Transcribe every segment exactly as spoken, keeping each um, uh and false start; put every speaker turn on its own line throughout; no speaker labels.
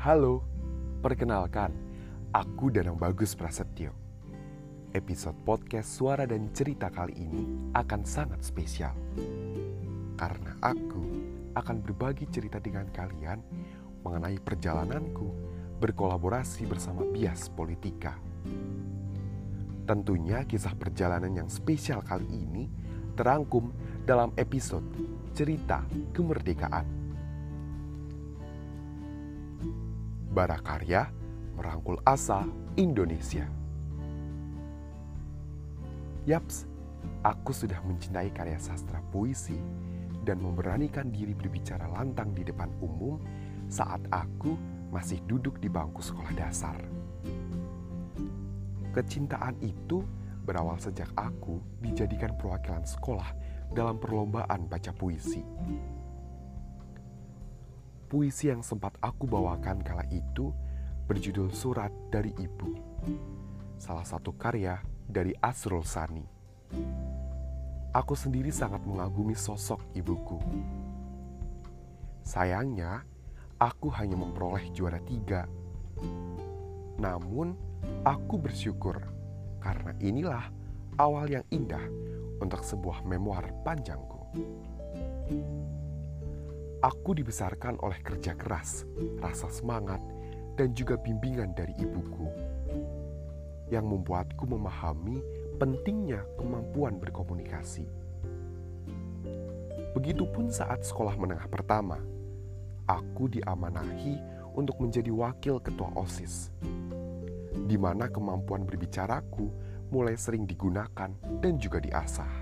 Halo, perkenalkan, aku Danang Bagus Prasetyo. Episode podcast Suara dan Cerita kali ini akan sangat spesial. Karena aku akan berbagi cerita dengan kalian mengenai perjalananku berkolaborasi bersama Bias Politika. Tentunya kisah perjalanan yang spesial kali ini terangkum dalam episode Cerita Kemerdekaan. Barakarya merangkul asa Indonesia. Yaps, aku sudah mencintai karya sastra puisi dan memberanikan diri berbicara lantang di depan umum saat aku masih duduk di bangku sekolah dasar. Kecintaan itu berawal sejak aku dijadikan perwakilan sekolah dalam perlombaan baca puisi. Puisi yang sempat aku bawakan kala itu berjudul Surat dari Ibu, salah satu karya dari Asrul Sani. Aku sendiri sangat mengagumi sosok ibuku. Sayangnya, aku hanya memperoleh juara tiga. Namun, aku bersyukur karena inilah awal yang indah untuk sebuah memoir panjangku. Aku dibesarkan oleh kerja keras, rasa semangat, dan juga bimbingan dari ibuku yang membuatku memahami pentingnya kemampuan berkomunikasi. Begitupun saat sekolah menengah pertama, aku diamanahi untuk menjadi wakil ketua OSIS, di mana kemampuan berbicaraku mulai sering digunakan dan juga diasah.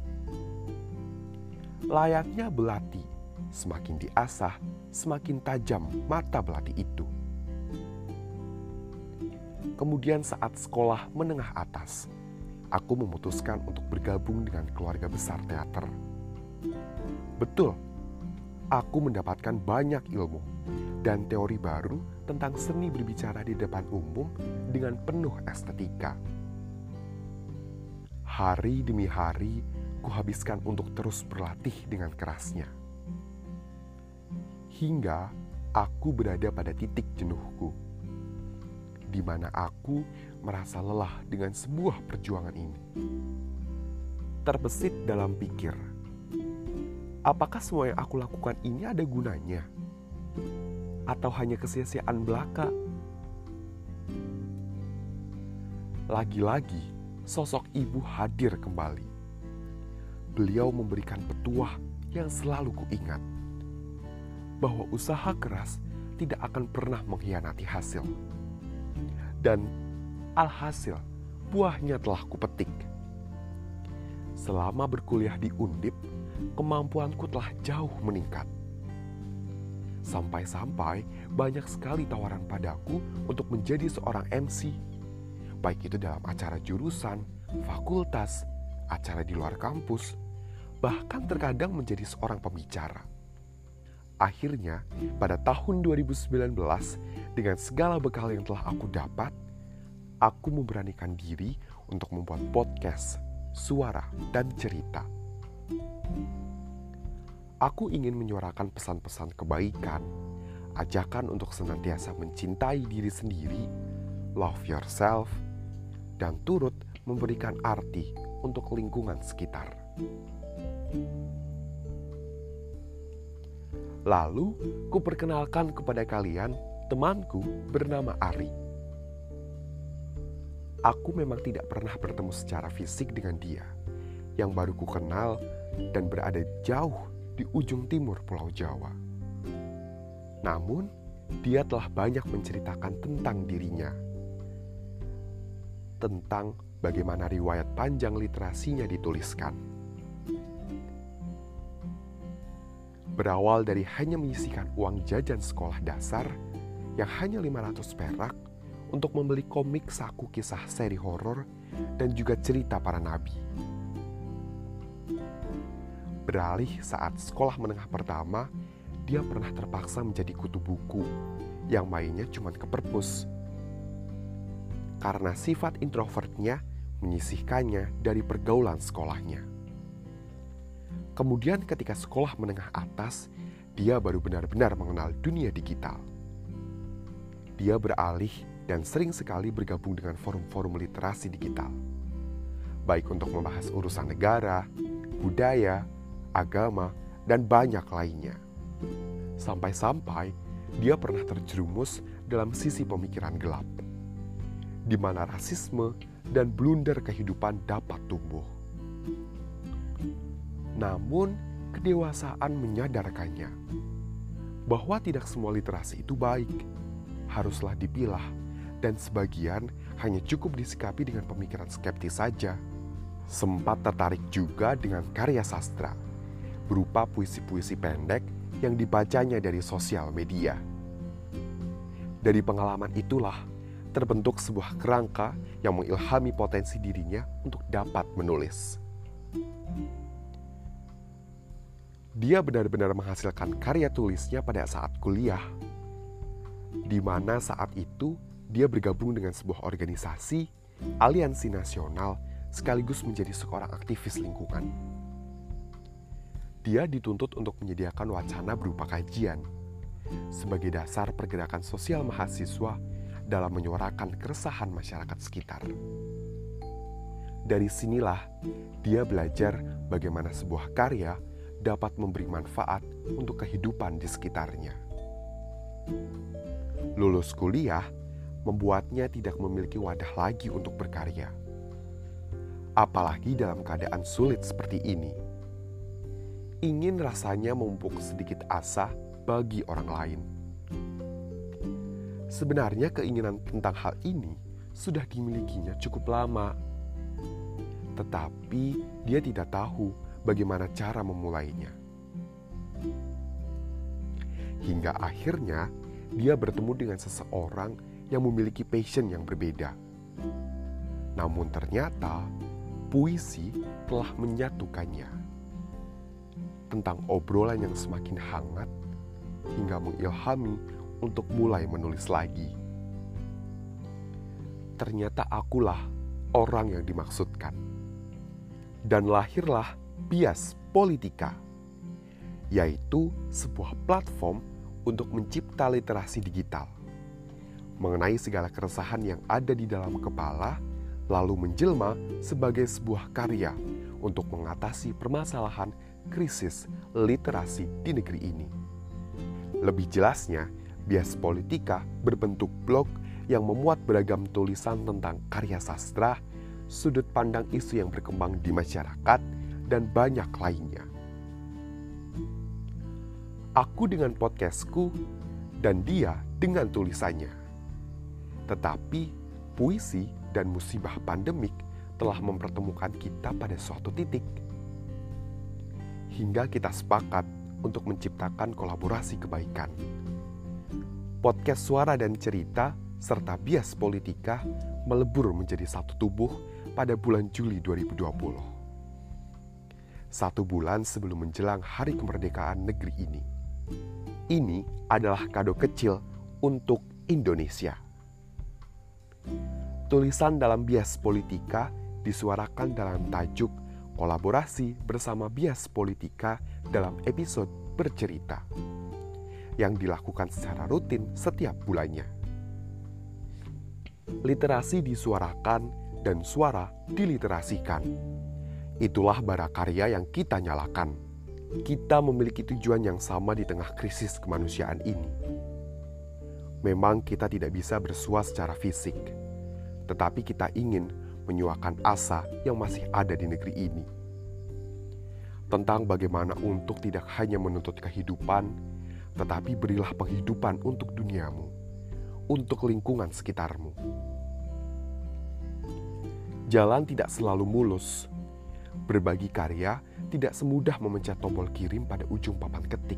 Layaknya belati, semakin diasah, semakin tajam mata belati itu. Kemudian saat sekolah menengah atas, aku memutuskan untuk bergabung dengan keluarga besar teater. Betul, aku mendapatkan banyak ilmu dan teori baru tentang seni berbicara di depan umum dengan penuh estetika. Hari demi hari, kuhabiskan untuk terus berlatih dengan kerasnya. Hingga aku berada pada titik jenuhku, di mana aku merasa lelah dengan sebuah perjuangan ini. Terbesit dalam pikir, apakah semua yang aku lakukan ini ada gunanya? Atau hanya kesia-siaan belaka? Lagi-lagi, sosok ibu hadir kembali. Beliau memberikan petuah yang selalu kuingat, bahwa usaha keras tidak akan pernah mengkhianati hasil. Dan alhasil, buahnya telah kupetik. Selama berkuliah di Undip, kemampuanku telah jauh meningkat. Sampai-sampai banyak sekali tawaran padaku untuk menjadi seorang M C, baik itu dalam acara jurusan, fakultas, acara di luar kampus, bahkan terkadang menjadi seorang pembicara. Akhirnya, pada tahun dua ribu sembilan belas, dengan segala bekal yang telah aku dapat, aku memberanikan diri untuk membuat podcast, suara, dan cerita. Aku ingin menyuarakan pesan-pesan kebaikan, ajakan untuk senantiasa mencintai diri sendiri, love yourself, dan turut memberikan arti untuk lingkungan sekitar. Lalu, kuperkenalkan kepada kalian temanku bernama Ari. Aku memang tidak pernah bertemu secara fisik dengan dia, yang baru ku kenal dan berada jauh di ujung timur Pulau Jawa. Namun, dia telah banyak menceritakan tentang dirinya, tentang bagaimana riwayat panjang literasinya dituliskan. Berawal dari hanya menyisihkan uang jajan sekolah dasar yang hanya lima ratus perak untuk membeli komik saku kisah seri horor dan juga cerita para nabi. Beralih saat sekolah menengah pertama, dia pernah terpaksa menjadi kutu buku yang mainnya cuma ke perpus. Karena sifat introvertnya menyisihkannya dari pergaulan sekolahnya. Kemudian ketika sekolah menengah atas, dia baru benar-benar mengenal dunia digital. dia beralih dan sering sekali bergabung dengan forum-forum literasi digital, baik untuk membahas urusan negara, budaya, agama, dan banyak lainnya. Sampai-sampai dia pernah terjerumus dalam sisi pemikiran gelap, di mana rasisme dan blunder kehidupan dapat tumbuh. Namun, kedewasaan menyadarkannya bahwa tidak semua literasi itu baik, haruslah dipilah, dan sebagian hanya cukup disikapi dengan pemikiran skeptis saja. Sempat tertarik juga dengan karya sastra, berupa puisi-puisi pendek yang dibacanya dari sosial media. Dari pengalaman itulah terbentuk sebuah kerangka yang mengilhami potensi dirinya untuk dapat menulis. Dia benar-benar menghasilkan karya tulisnya pada saat kuliah, di mana saat itu dia bergabung dengan sebuah organisasi, aliansi nasional, sekaligus menjadi seorang aktivis lingkungan. Dia dituntut untuk menyediakan wacana berupa kajian, sebagai dasar pergerakan sosial mahasiswa dalam menyuarakan keresahan masyarakat sekitar. Dari sinilah dia belajar bagaimana sebuah karya dapat memberi manfaat untuk kehidupan di sekitarnya. Lulus kuliah membuatnya tidak memiliki wadah lagi untuk berkarya, apalagi dalam keadaan sulit seperti ini. Ingin rasanya memupuk sedikit asa bagi orang lain. Sebenarnya keinginan tentang hal ini sudah dimilikinya cukup lama, tetapi dia tidak tahu bagaimana cara memulainya. Hingga akhirnya dia bertemu dengan seseorang yang memiliki passion yang berbeda. Namun ternyata puisi telah menyatukannya. Tentang obrolan yang semakin hangat hingga mengilhami untuk mulai menulis lagi. Ternyata akulah orang yang dimaksudkan. Dan lahirlah Bias Politika, yaitu sebuah platform untuk mencipta literasi digital mengenai segala keresahan yang ada di dalam kepala, lalu menjelma sebagai sebuah karya untuk mengatasi permasalahan krisis literasi di negeri ini. Lebih jelasnya, Bias Politika berbentuk blog yang memuat beragam tulisan tentang karya sastra, sudut pandang isu yang berkembang di masyarakat, dan banyak lainnya. Aku dengan podcastku, dan dia dengan tulisannya. Tetapi puisi dan musibah pandemik telah mempertemukan kita pada suatu titik, hingga kita sepakat untuk menciptakan kolaborasi kebaikan. Podcast Suara dan Cerita serta Bias Politika melebur menjadi satu tubuh pada bulan Juli dua ribu dua puluh. Satu bulan sebelum menjelang hari kemerdekaan negeri ini. Ini adalah kado kecil untuk Indonesia. Tulisan dalam Bias Politika disuarakan dalam tajuk kolaborasi bersama Bias Politika dalam episode bercerita yang dilakukan secara rutin setiap bulannya. Literasi disuarakan dan suara diliterasikan. Itulah bara karya yang kita nyalakan. Kita memiliki tujuan yang sama di tengah krisis kemanusiaan ini. Memang kita tidak bisa bersua secara fisik, tetapi kita ingin menyuarakan asa yang masih ada di negeri ini. Tentang bagaimana untuk tidak hanya menuntut kehidupan, tetapi berilah penghidupan untuk duniamu, untuk lingkungan sekitarmu. Jalan tidak selalu mulus. Berbagi karya tidak semudah memencet tombol kirim pada ujung papan ketik.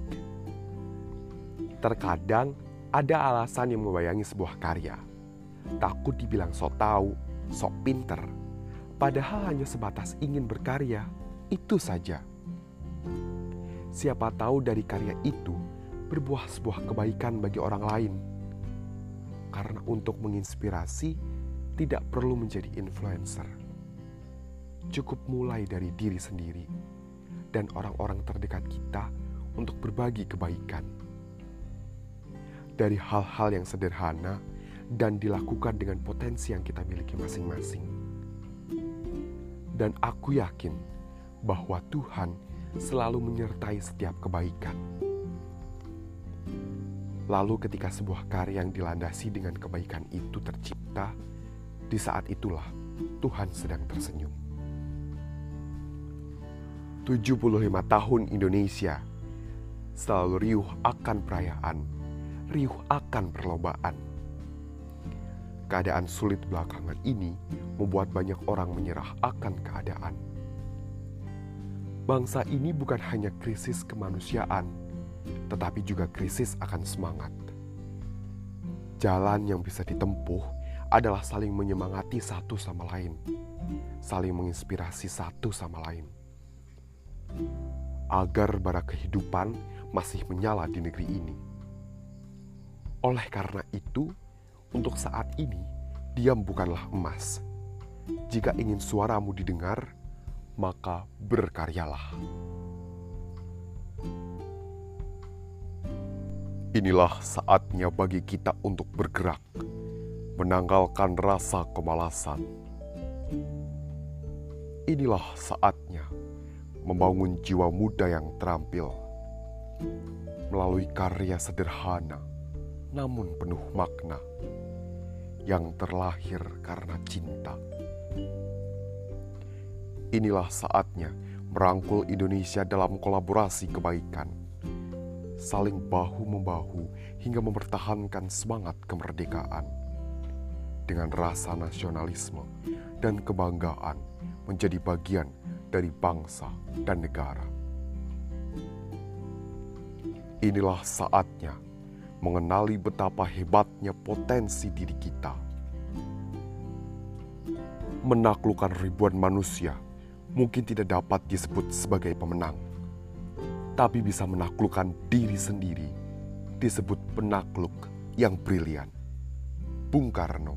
Terkadang ada alasan yang membayangi sebuah karya. Takut dibilang sok tahu, sok pinter. Padahal hanya sebatas ingin berkarya, itu saja. Siapa tahu dari karya itu berbuah sebuah kebaikan bagi orang lain. Karena untuk menginspirasi tidak perlu menjadi influencer. Cukup mulai dari diri sendiri dan orang-orang terdekat kita untuk berbagi kebaikan. Dari hal-hal yang sederhana dan dilakukan dengan potensi yang kita miliki masing-masing. Dan aku yakin bahwa Tuhan selalu menyertai setiap kebaikan. Lalu ketika sebuah karya yang dilandasi dengan kebaikan itu tercipta, di saat itulah Tuhan sedang tersenyum. tujuh puluh lima tahun Indonesia selalu riuh akan perayaan, riuh akan perlombaan. Keadaan sulit belakangan ini membuat banyak orang menyerah akan keadaan. Bangsa ini bukan hanya krisis kemanusiaan, tetapi juga krisis akan semangat. Jalan yang bisa ditempuh adalah saling menyemangati satu sama lain, saling menginspirasi satu sama lain, agar bara kehidupan masih menyala di negeri ini. Oleh karena itu, untuk saat ini, diam bukanlah emas. Jika ingin suaramu didengar, maka berkaryalah. Inilah saatnya bagi kita untuk bergerak, menanggalkan rasa kemalasan. Inilah saatnya membangun jiwa muda yang terampil, melalui karya sederhana namun penuh makna, yang terlahir karena cinta. Inilah saatnya merangkul Indonesia dalam kolaborasi kebaikan, saling bahu-membahu hingga mempertahankan semangat kemerdekaan, dengan rasa nasionalisme dan kebanggaan menjadi bagian dari bangsa dan negara. Inilah saatnya mengenali betapa hebatnya potensi diri kita. Menaklukkan ribuan manusia mungkin tidak dapat disebut sebagai pemenang, tapi bisa menaklukkan diri sendiri disebut penakluk yang brilian. Bung Karno.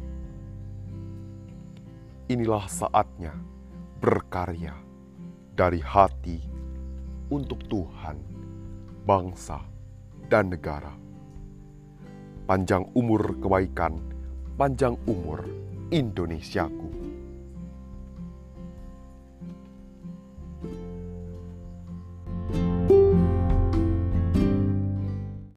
Inilah saatnya berkarya dari hati untuk Tuhan, bangsa, dan negara. Panjang umur kebaikan, panjang umur Indonesiaku.